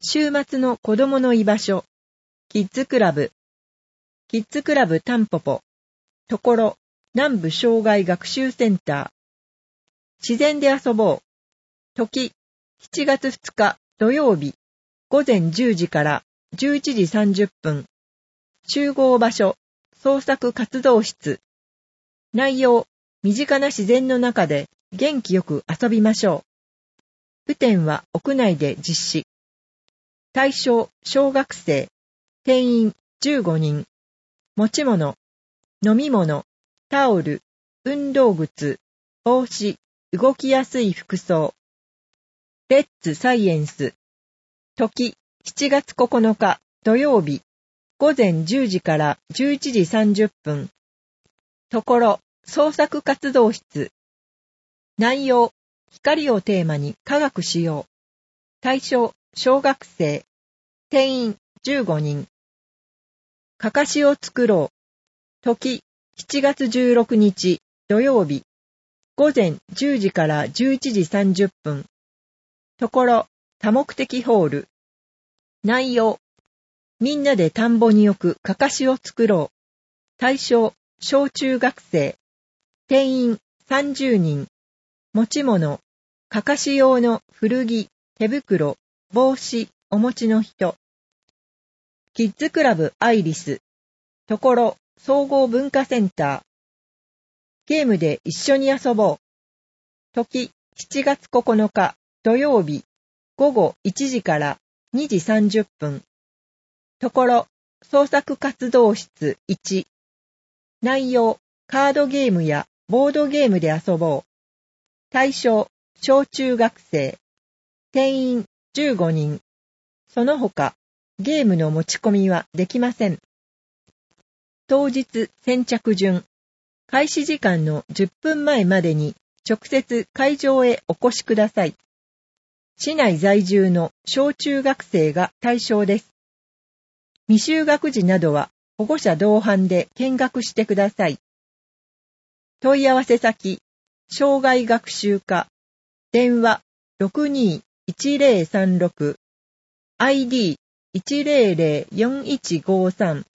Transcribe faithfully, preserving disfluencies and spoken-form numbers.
週末の子供の居場所、キッズクラブ、キッズクラブタンポポ、ところ、南部障害学習センター、自然で遊ぼう、時、しちがつふつか土曜日、午前じゅうじからじゅういちじさんじゅっぷん、集合場所、創作活動室、内容、身近な自然の中で元気よく遊びましょう。雨天は屋内で実施。対象、小学生、定員じゅうごにん、持ち物、飲み物、タオル、運動靴、帽子、動きやすい服装。レッツサイエンス。時、しちがつここのか土曜日、午前じゅうじからじゅういちじさんじゅっぷん。ところ、創作活動室。内容、光をテーマに科学しよう。対象、小学生。定員じゅうごにん。かかしを作ろう。時、しちがつじゅうろくにち土曜日。午前じゅうじからじゅういちじさんじゅっぷん。ところ、多目的ホール。内容、みんなで田んぼに置くかかしを作ろう。対象、小中学生。定員さんじゅうにん。持ち物、かかし用の古着、手袋、帽子、お持ちの人。キッズクラブアイリス。ところ、総合文化センター。ゲームで一緒に遊ぼう。時、しちがつここのか土曜日、午後いちじからにじさんじゅっぷん。ところ、創作活動室いち。内容、カードゲームやボードゲームで遊ぼう。対象、小中学生。定員じゅうごにん。その他、ゲームの持ち込みはできません。当日先着順。開始時間のじゅっぷんまえまでに直接会場へお越しください。市内在住の小中学生が対象です。未就学児などは保護者同伴で見学してください。問い合わせ先、障害学習課、電話 ろくにーいちぜろさんろく、アイディーいちぜろぜろよんいちごさん